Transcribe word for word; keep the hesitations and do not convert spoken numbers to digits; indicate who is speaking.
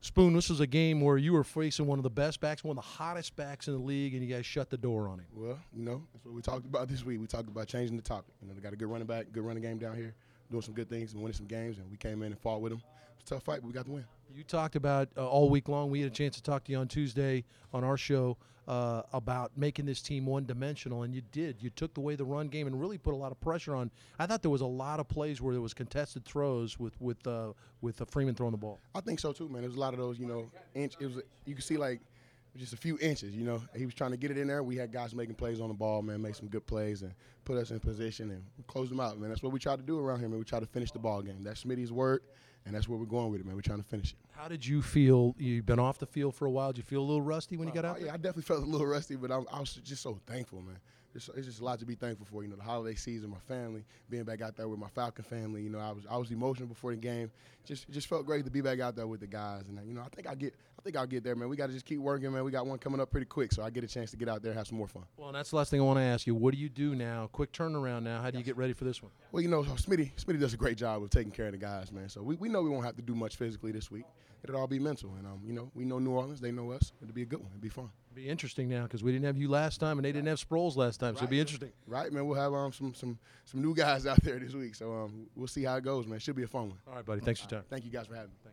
Speaker 1: Spoon, this was a game where you were facing one of the best backs, one of the hottest backs in the league, and you guys shut the door on him.
Speaker 2: Well, you know, that's what we talked about this week. We talked about changing the topic. You know, they got a good running back, good running game down here, doing some good things and winning some games, and we came in and fought with them. It's a tough fight, but we got the win.
Speaker 1: You talked about uh, all week long. We had a chance to talk to you on Tuesday on our show uh, about making this team one-dimensional, and you did. You took away the run game and really put a lot of pressure on. I thought there was a lot of plays where there was contested throws with with uh, with uh, Freeman throwing the ball.
Speaker 2: I think so too, man. There was a lot of those, you know, inch. It was you could see like just a few inches. You know, he was trying to get it in there. We had guys making plays on the ball, man, make some good plays and put us in position and close them out, man. That's what we try to do around here, man. We try to finish the ball game. That's Smitty's word, and that's where we're going with it, man. We're trying to finish it.
Speaker 1: How did you feel? You've been off the field for a while. Did you feel a little rusty when you got
Speaker 2: Uh,
Speaker 1: out
Speaker 2: yeah,
Speaker 1: there?
Speaker 2: I definitely felt a little rusty, but I'm, I was just so thankful, man. It's, it's just a lot to be thankful for. You know, the holiday season, my family, being back out there with my Falcon family. You know, I was I was emotional before the game. Just it just felt great to be back out there with the guys. And you know, I think I get I think I'll get there, man. We got to just keep working, man. We got one coming up pretty quick, so I get a chance to get out there and have some more fun.
Speaker 1: Well, and that's the last thing I want to ask you. What do you do now? Quick turnaround now. How do you get ready for this one?
Speaker 2: Well, you know, Smitty Smitty does a great job of taking care of the guys, man. So we, we know we won't have to do much physically this week. It'll all be mental, and um, you know, we know New Orleans. They know us. It'll be a good one. It'll be fun.
Speaker 1: It'll be interesting now because we didn't have you last time, and they didn't have Sproles last time, so it'll be interesting.
Speaker 2: Right, man. We'll have um some some some new guys out there this week, so um we'll see how it goes, man. It should be a fun one.
Speaker 1: All right, buddy. Thanks for your time.
Speaker 2: Thank you guys for having me.